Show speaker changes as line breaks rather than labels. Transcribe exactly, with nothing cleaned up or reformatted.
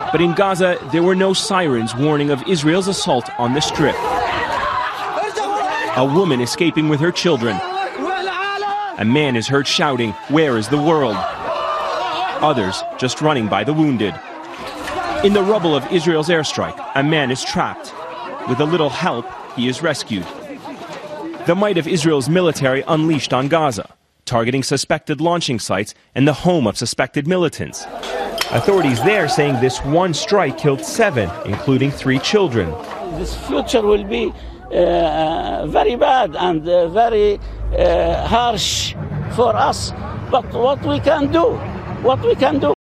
But in Gaza, there were no sirens warning of Israel's assault on the Strip. A woman escaping with her children. A man is heard shouting, "Where is the world?" Others just running by the wounded. In the rubble of Israel's airstrike, a man is trapped. With a little help, he is rescued. The might of Israel's military unleashed on Gaza, targeting suspected launching sites and the home of suspected militants. Authorities there saying this one strike killed seven, including three children.
This future will be uh, very bad and uh, very uh, harsh for us. But what we can do, what we can do,